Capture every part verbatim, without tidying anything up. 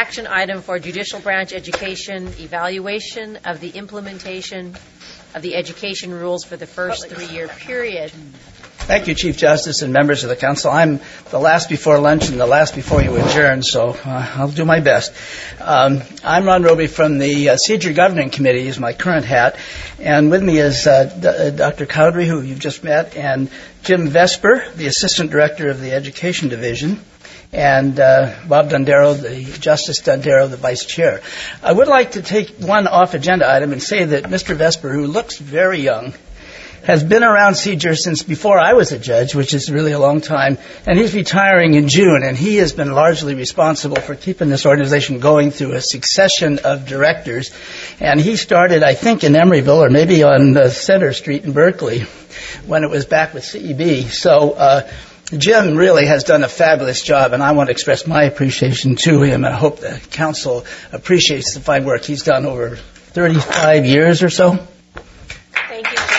action item for judicial branch education evaluation of the implementation of the education rules for the first three-year period. Thank you, Chief Justice and members of the Council. I'm the last before lunch and the last before you adjourn, so uh, I'll do my best. Um, I'm Ron Roby from the uh, C J R Governing Committee is my current hat, and with me is uh, D- Doctor Cowdery, who you've just met, and Jim Vesper, the Assistant Director of the Education Division, and uh, Bob Dondero, the Justice Dondero, the Vice Chair. I would like to take one off-agenda item and say that Mister Vesper, who looks very young, has been around C J R since before I was a judge, which is really a long time, and he's retiring in June, and he has been largely responsible for keeping this organization going through a succession of directors. And he started, I think, in Emeryville, or maybe on uh, Center Street in Berkeley, when it was back with C E B. So uh, Jim really has done a fabulous job, and I want to express my appreciation to him, and I hope the Council appreciates the fine work he's done over thirty-five years or so. Thank you.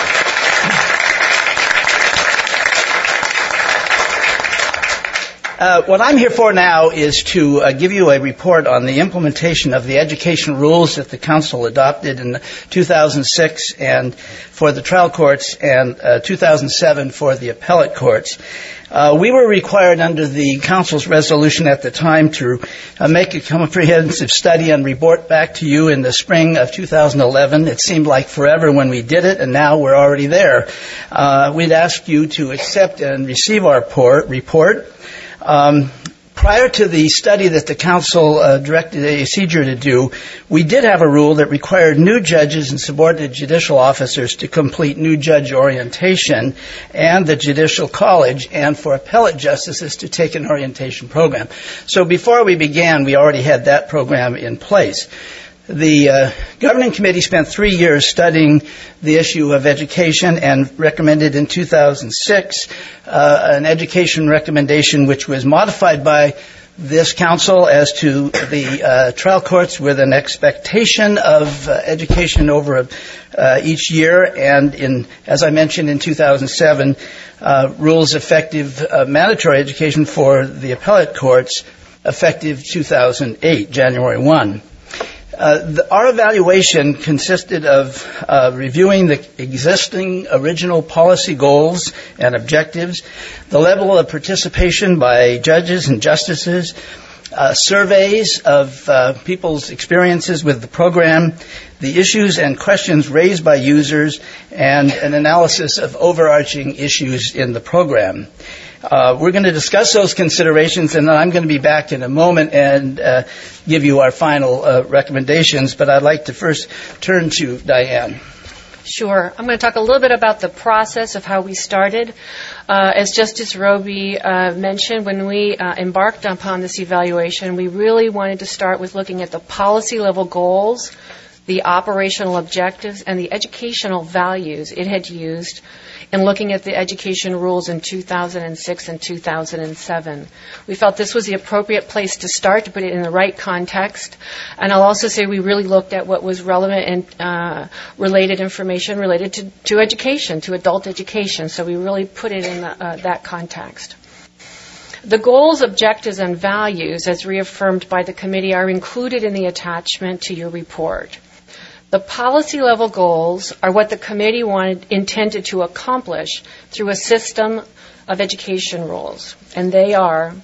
Uh, what I'm here for now is to uh, give you a report on the implementation of the education rules that the Council adopted in two thousand six and for the trial courts and uh, two thousand seven for the appellate courts. Uh, we were required under the Council's resolution at the time to uh, make a comprehensive study and report back to you in the spring of two thousand eleven. It seemed like forever when we did it, and now we're already there. Uh, we'd ask you to accept and receive our report. report. Um, prior to the study that the Council uh, directed a C J R to do, we did have a rule that required new judges and subordinate judicial officers to complete new judge orientation and the Judicial College, and for appellate justices to take an orientation program. So before we began, we already had that program in place. The uh, Governing Committee spent three years studying the issue of education and recommended in two thousand six uh, an education recommendation which was modified by this Council as to the uh, trial courts with an expectation of uh, education over uh, each year, and in, as I mentioned, in two thousand seven, uh, rules effective uh, mandatory education for the appellate courts effective two thousand eight, January first. Uh, the, our evaluation consisted of uh, reviewing the existing original policy goals and objectives, the level of participation by judges and justices, uh, surveys of uh, people's experiences with the program, the issues and questions raised by users, and an analysis of overarching issues in the program. Uh, we're going to discuss those considerations, and then I'm going to be back in a moment and uh, give you our final uh, recommendations, but I'd like to first turn to Diane. Sure. I'm going to talk a little bit about the process of how we started. Uh, as Justice Roby uh, mentioned, when we uh, embarked upon this evaluation, we really wanted to start with looking at the policy level goals, the operational objectives, and the educational values it had used in looking at the education rules in two thousand six and two thousand seven. We felt this was the appropriate place to start, to put it in the right context. And I'll also say we really looked at what was relevant and uh, related information related to, to education, to adult education. So we really put it in the, uh, that context. The goals, objectives, and values, as reaffirmed by the committee, are included in the attachment to your report. The policy level goals are what the committee wanted, intended to accomplish through a system of education rules, and they are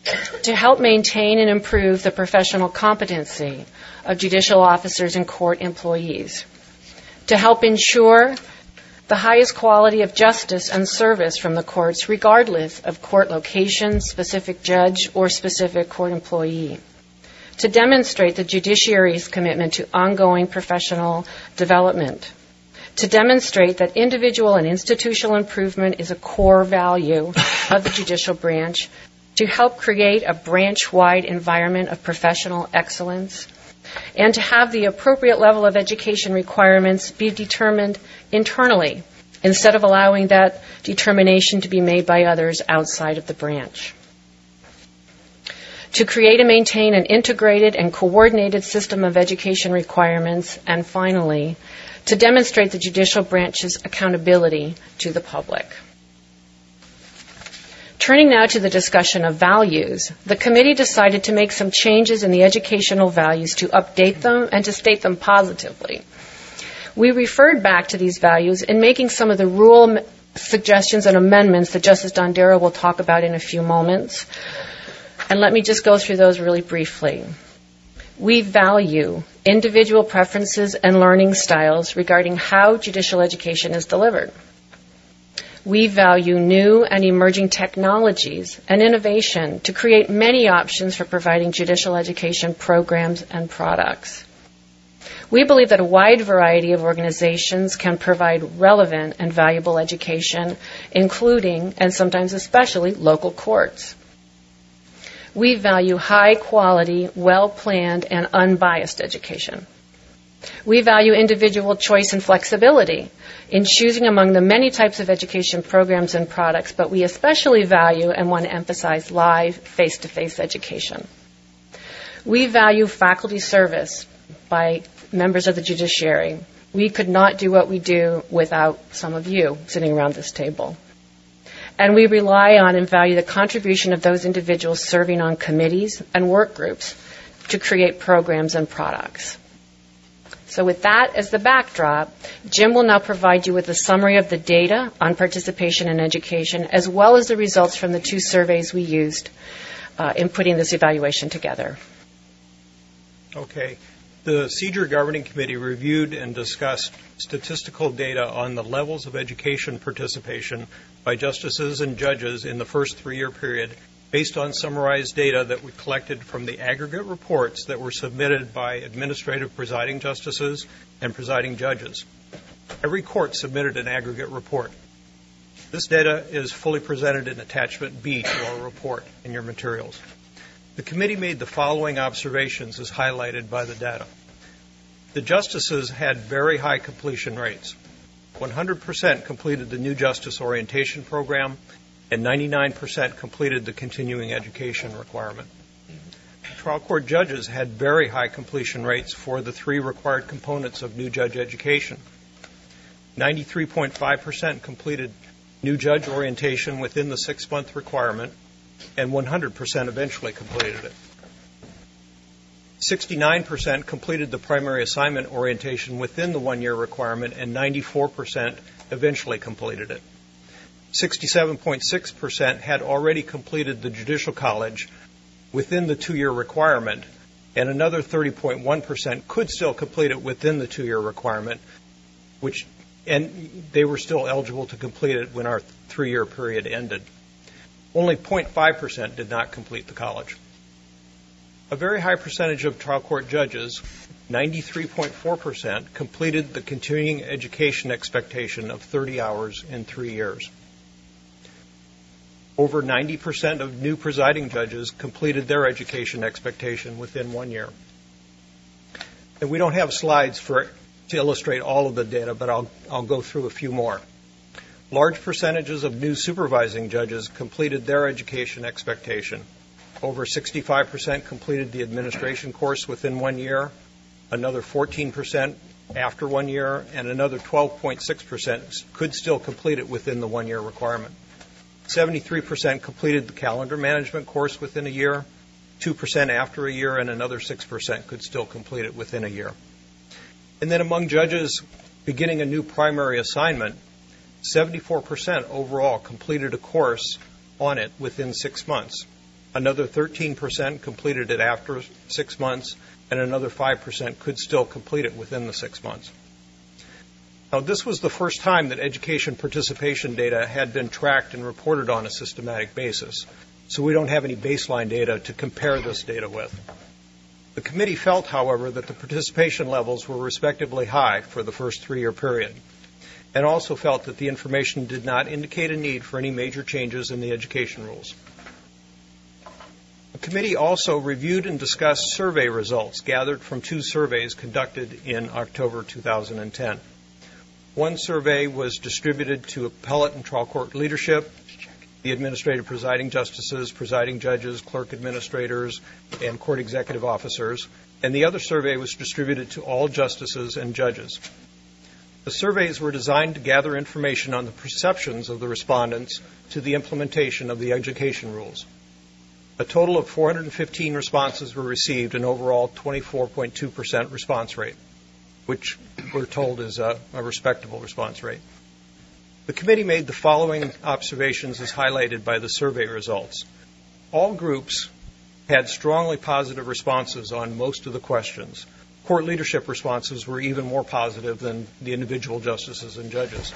to help maintain and improve the professional competency of judicial officers and court employees, to help ensure the highest quality of justice and service from the courts, regardless of court location, specific judge, or specific court employee, to demonstrate the judiciary's commitment to ongoing professional development, to demonstrate that individual and institutional improvement is a core value of the judicial branch, to help create a branch-wide environment of professional excellence, and to have the appropriate level of education requirements be determined internally instead of allowing that determination to be made by others outside of the branch. To create and maintain an integrated and coordinated system of education requirements, and finally, to demonstrate the judicial branch's accountability to the public. Turning now to the discussion of values, the committee decided to make some changes in the educational values to update them and to state them positively. We referred back to these values in making some of the rule suggestions and amendments that Justice Dondero will talk about in a few moments. And let me just go through those really briefly. We value individual preferences and learning styles regarding how judicial education is delivered. We value new and emerging technologies and innovation to create many options for providing judicial education programs and products. We believe that a wide variety of organizations can provide relevant and valuable education, including, and sometimes especially, local courts. We value high quality, well-planned, and unbiased education. We value individual choice and flexibility in choosing among the many types of education programs and products, but we especially value and want to emphasize live, face-to-face education. We value faculty service by members of the judiciary. We could not do what we do without some of you sitting around this table. And we rely on and value the contribution of those individuals serving on committees and work groups to create programs and products. So with that as the backdrop, Jim will now provide you with a summary of the data on participation in education, as well as the results from the two surveys we used uh, in putting this evaluation together. Okay. The C J E R Governing Committee reviewed and discussed statistical data on the levels of education participation by justices and judges in the first three-year period based on summarized data that we collected from the aggregate reports that were submitted by administrative presiding justices and presiding judges. Every court submitted an aggregate report. This data is fully presented in Attachment B to our report in your materials. The committee made the following observations as highlighted by the data. The justices had very high completion rates. one hundred percent completed the new justice orientation program, and ninety-nine percent completed the continuing education requirement. Trial court judges had very high completion rates for the three required components of new judge education. ninety-three point five percent completed new judge orientation within the six-month requirement, and one hundred percent eventually completed it. sixty-nine percent completed the primary assignment orientation within the one-year requirement, and ninety-four percent eventually completed it. sixty-seven point six percent had already completed the Judicial College within the two-year requirement, and another thirty point one percent could still complete it within the two-year requirement, which and they were still eligible to complete it when our three-year period ended. Only zero point five percent did not complete the college. A very high percentage of trial court judges, ninety-three point four percent, completed the continuing education expectation of thirty hours in three years. Over ninety percent of new presiding judges completed their education expectation within one year. And we don't have slides for to illustrate all of the data, but I'll, I'll go through a few more. Large percentages of new supervising judges completed their education expectation. Over sixty-five percent completed the administration course within one year, another fourteen percent after one year, and another twelve point six percent could still complete it within the one-year requirement. seventy-three percent completed the calendar management course within a year, two percent after a year, and another six percent could still complete it within a year. And then among judges beginning a new primary assignment, seventy-four percent overall completed a course on it within six months. Another thirteen percent completed it after six months, and another five percent could still complete it within the six months. Now, this was the first time that education participation data had been tracked and reported on a systematic basis, so we don't have any baseline data to compare this data with. The committee felt, however, that the participation levels were respectively high for the first three-year period, and also felt that the information did not indicate a need for any major changes in the education rules. The committee also reviewed and discussed survey results gathered from two surveys conducted in October two thousand ten. One survey was distributed to appellate and trial court leadership, the administrative presiding justices, presiding judges, clerk administrators, and court executive officers, and the other survey was distributed to all justices and judges. The surveys were designed to gather information on the perceptions of the respondents to the implementation of the education rules. A total of four hundred fifteen responses were received, an overall twenty-four point two percent response rate, which we're told is a, a respectable response rate. The committee made the following observations as highlighted by the survey results. All groups had strongly positive responses on most of the questions. Court leadership responses were even more positive than the individual justices and judges.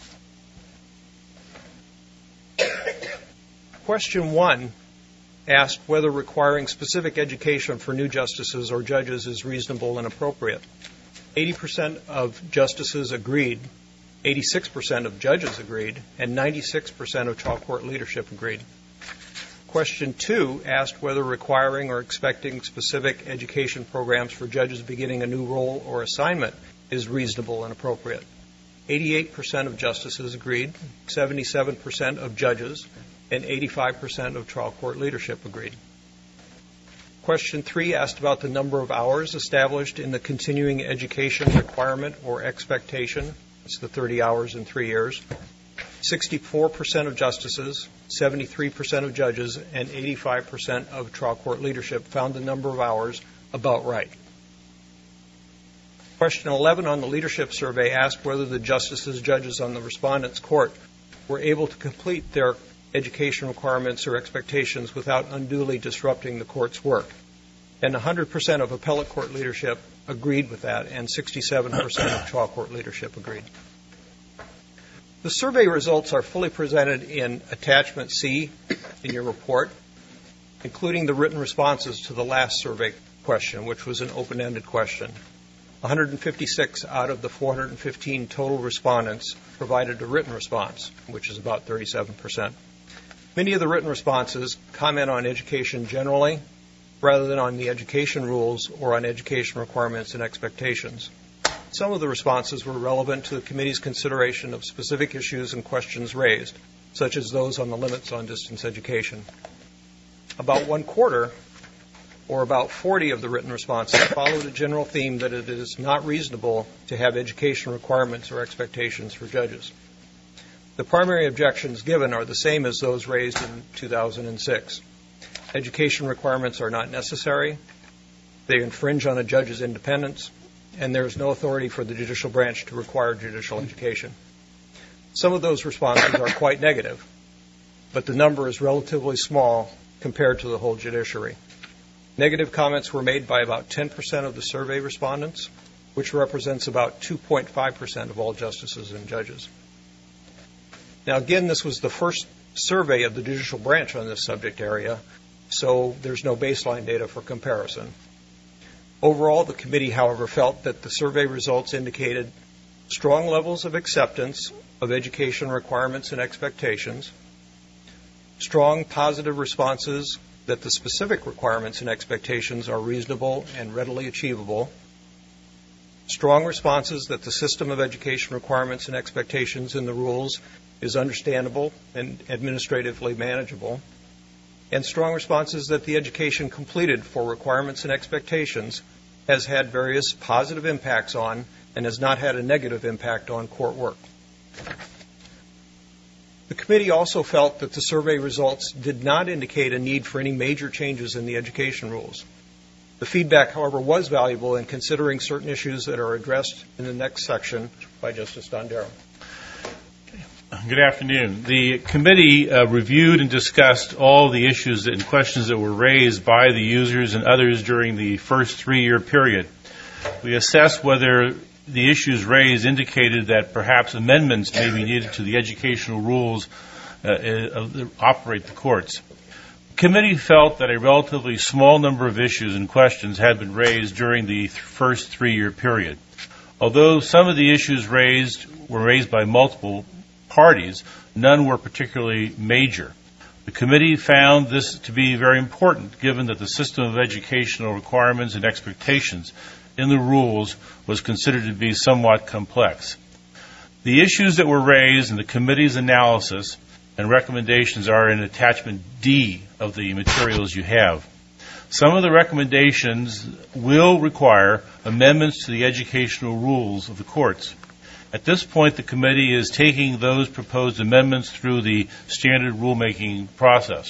Question one asked whether requiring specific education for new justices or judges is reasonable and appropriate. eighty percent of justices agreed, eighty-six percent of judges agreed, and ninety-six percent of trial court leadership agreed. Question two asked whether requiring or expecting specific education programs for judges beginning a new role or assignment is reasonable and appropriate. eighty-eight percent of justices agreed, seventy-seven percent of judges, and eighty-five percent of trial court leadership agreed. Question three asked about the number of hours established in the continuing education requirement or expectation. It's the thirty hours in three years. sixty-four percent of justices, seventy-three percent of judges, and eighty-five percent of trial court leadership found the number of hours about right. Question eleven on the leadership survey asked whether the justices, judges on the respondents' court were able to complete their education requirements or expectations without unduly disrupting the court's work. And one hundred percent of appellate court leadership agreed with that, and sixty-seven percent of trial court leadership agreed. The survey results are fully presented in Attachment C in your report, including the written responses to the last survey question, which was an open-ended question. one hundred fifty-six out of the four hundred fifteen total respondents provided a written response, which is about thirty-seven percent. Many of the written responses comment on education generally, rather than on the education rules or on education requirements and expectations. Some of the responses were relevant to the committee's consideration of specific issues and questions raised, such as those on the limits on distance education. About one quarter, or about forty of the written responses, followed a general theme that it is not reasonable to have education requirements or expectations for judges. The primary objections given are the same as those raised in two thousand six. Education requirements are not necessary, they infringe on a judge's independence, and there is no authority for the judicial branch to require judicial education. Some of those responses are quite negative, but the number is relatively small compared to the whole judiciary. Negative comments were made by about ten percent of the survey respondents, which represents about two point five percent of all justices and judges. Now, again, this was the first survey of the judicial branch on this subject area, so there's no baseline data for comparison. Overall, the committee, however, felt that the survey results indicated strong levels of acceptance of education requirements and expectations, strong positive responses that the specific requirements and expectations are reasonable and readily achievable, strong responses that the system of education requirements and expectations in the rules is understandable and administratively manageable, and strong responses that the education completed for requirements and expectations has had various positive impacts on and has not had a negative impact on court work. The committee also felt that the survey results did not indicate a need for any major changes in the education rules. The feedback, however, was valuable in considering certain issues that are addressed in the next section by Justice Dondero. Good afternoon. The committee uh, reviewed and discussed all the issues and questions that were raised by the users and others during the first three-year period. We assessed whether the issues raised indicated that perhaps amendments may be needed to the educational rules uh, uh, that operate the courts. The committee felt that a relatively small number of issues and questions had been raised during the th- first three-year period. Although some of the issues raised were raised by multiple parties, none were particularly major. The committee found this to be very important, given that the system of educational requirements and expectations in the rules was considered to be somewhat complex. The issues that were raised in the committee's analysis and recommendations are in attachment D of the materials you have. Some of the recommendations will require amendments to the educational rules of the courts. At this point, the committee is taking those proposed amendments through the standard rulemaking process.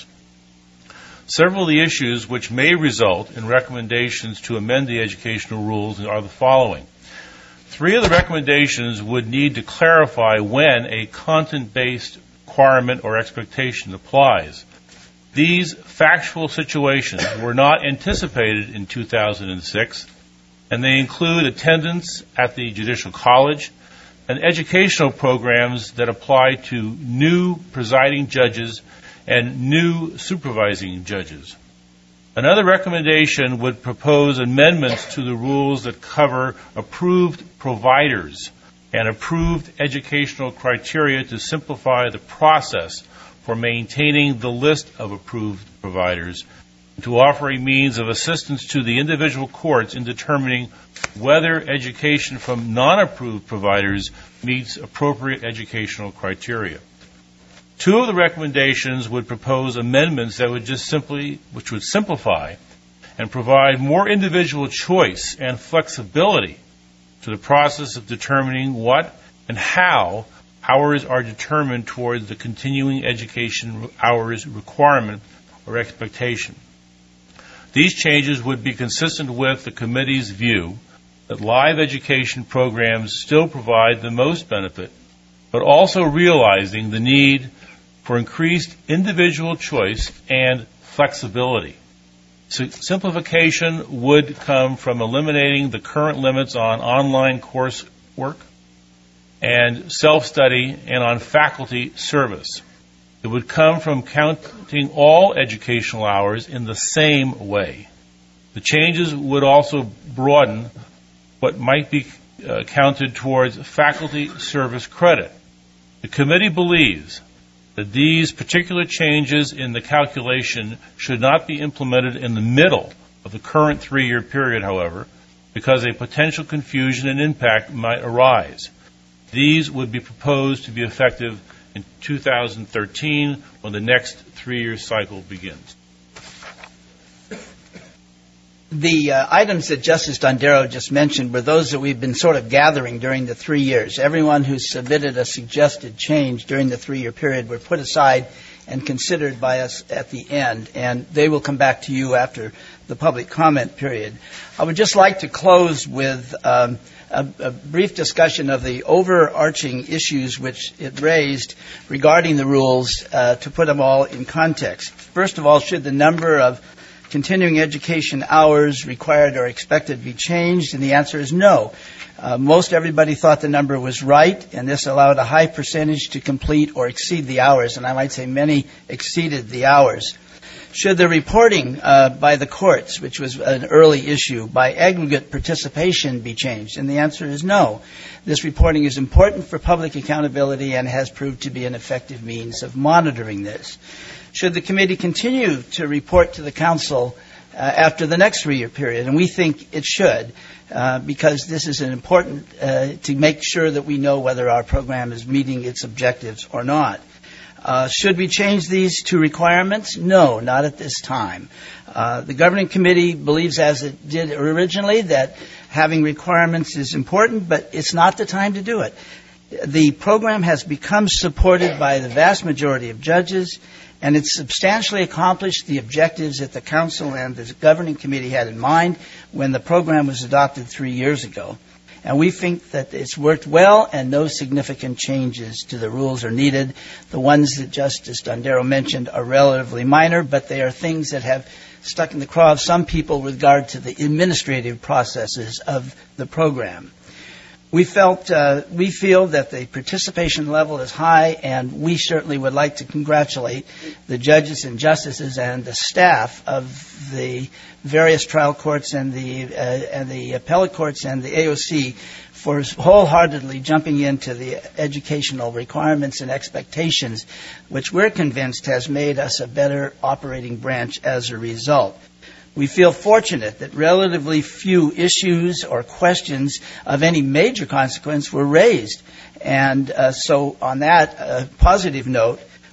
Several of the issues which may result in recommendations to amend the educational rules are the following. Three of the recommendations would need to clarify when a content-based requirement or expectation applies. These factual situations were not anticipated in two thousand six, and they include attendance at the Judicial College and educational programs that apply to new presiding judges and new supervising judges. Another recommendation would propose amendments to the rules that cover approved providers and approved educational criteria to simplify the process for maintaining the list of approved providers, to offer a means of assistance to the individual courts in determining whether education from non-approved providers meets appropriate educational criteria. Two of the recommendations would propose amendments that would just simply, which would simplify and provide more individual choice and flexibility to the process of determining what and how hours are determined towards the continuing education hours requirement or expectation. These changes would be consistent with the committee's view that live education programs still provide the most benefit, but also realizing the need for increased individual choice and flexibility. So simplification would come from eliminating the current limits on online coursework and self-study and on faculty service. It would come from counting all educational hours in the same way. The changes would also broaden what might be uh, counted towards faculty service credit. The committee believes that these particular changes in the calculation should not be implemented in the middle of the current three-year period, however, because a potential confusion and impact might arise. These would be proposed to be effective in two thousand thirteen, when the next three-year cycle begins. The uh, items that Justice Dondero just mentioned were those that we've been sort of gathering during the three years. Everyone who submitted a suggested change during the three-year period were put aside and considered by us at the end, and they will come back to you after the public comment period. I would just like to close with um, a, a brief discussion of the overarching issues which it raised regarding the rules, uh, to put them all in context. First of all, should the number of continuing education hours required or expected be changed? And the answer is no. Uh, most everybody thought the number was right, and this allowed a high percentage to complete or exceed the hours, and I might say many exceeded the hours. Should the reporting uh, by the courts, which was an early issue, by aggregate participation be changed? And the answer is no. This reporting is important for public accountability and has proved to be an effective means of monitoring this. Should the committee continue to report to the council uh, after the next three-year period? And we think it should, uh, because this is an important uh, to make sure that we know whether our program is meeting its objectives or not. Uh, should we change these to requirements? No, not at this time. Uh, the governing committee believes, as it did originally, that having requirements is important, but it's not the time to do it. The program has become supported by the vast majority of judges, and it's substantially accomplished the objectives that the council and the governing committee had in mind when the program was adopted three years ago. And we think that it's worked well and no significant changes to the rules are needed. The ones that Justice Dondero mentioned are relatively minor, but they are things that have stuck in the craw of some people with regard to the administrative processes of the program. We felt, uh, we feel that the participation level is high, and we certainly would like to congratulate the judges and justices and the staff of the various trial courts and the uh, and the appellate courts and the A O C for wholeheartedly jumping into the educational requirements and expectations, which we're convinced has made us a better operating branch as a result. We feel fortunate that relatively few issues or questions of any major consequence were raised. And uh, so on that uh, positive note,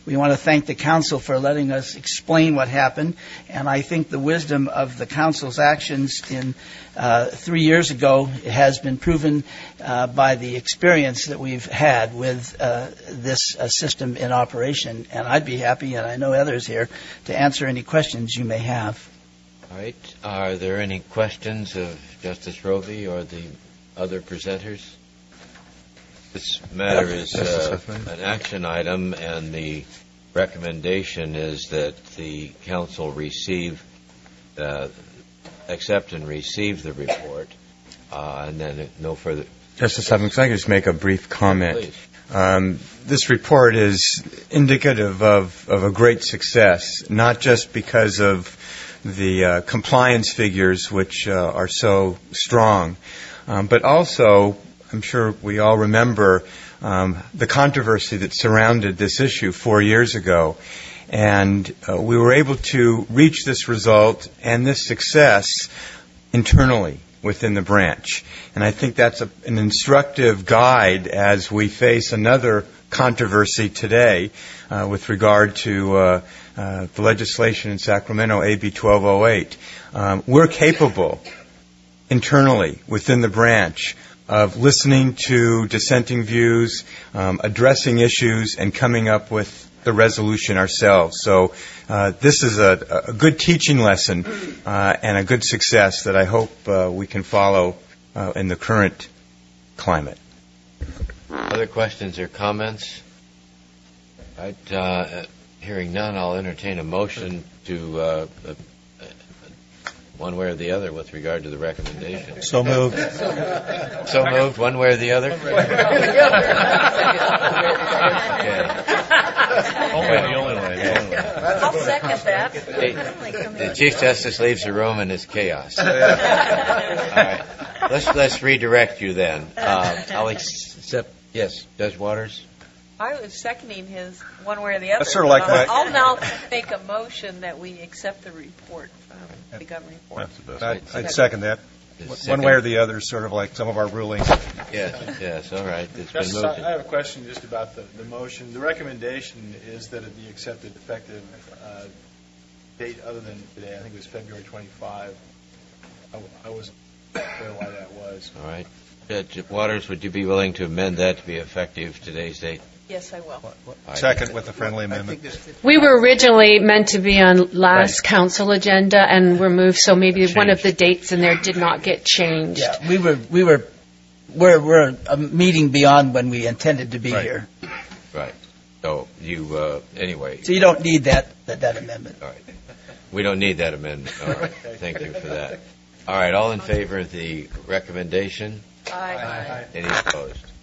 We want to thank the council for letting us explain what happened, and I think the wisdom of the council's actions in uh, three years ago has been proven uh, by the experience that we've had with uh, this uh, system in operation. And I'd be happy, and I know others here, to answer any questions you may have. All right. Are there any questions of Justice Roby or the other presenters? This matter is uh, an action item, and the recommendation is that the council receive, uh, accept and receive the report, uh, and then no further. Justice Hopkins, I can just make a brief comment. Please. Um, this report is indicative of, of a great success, not just because of the uh, compliance figures, which uh, are so strong, um, but also, I'm sure we all remember um, the controversy that surrounded this issue four years ago. And uh, we were able to reach this result and this success internally within the branch. And I think that's a, an instructive guide as we face another controversy today uh, with regard to uh, uh, the legislation in Sacramento, A B twelve oh eight. Um, we're capable internally within the branch of listening to dissenting views, um, addressing issues, and coming up with the resolution ourselves. So uh, this is a, a good teaching lesson uh, and a good success that I hope uh, we can follow uh, in the current climate. Other questions or comments? All right, uh, hearing none, I'll entertain a motion to uh, uh, one way or the other with regard to the recommendation. So moved. So moved, one way or the other? Okay. Only the only way. The only way. I'll second that. The Chief Justice leaves the room and it's chaos. All right. Let's let's redirect you then. Uh, I'll accept. Yes, Judge Waters. I was seconding his one way or the other. That's sort of like I'll, my- I'll now make a motion that we accept the report, um, the government report. I'd, I'd second that. One way or the other is sort of like some of our rulings. Yes, yes, all right. It's been Justice, moved. I have a question just about the, the motion. The recommendation is that it be accepted effective uh, date other than today. I think it was February twenty-fifth. I, I wasn't clear why that was. All right. Judge Waters, would you be willing to amend that to be effective today's date? Yes, I will. Second with the friendly amendment. We were originally meant to be on last council agenda, and were moved, so maybe one of the dates in there did not get changed. Yeah, we were we were we're we're a meeting beyond when we intended to be Right. here, Right. So you, uh, anyway, so you don't need that that, that amendment. all right. We don't need that amendment. All right. Thank you for that. All right. All in favor of the recommendation? Aye. Any opposed?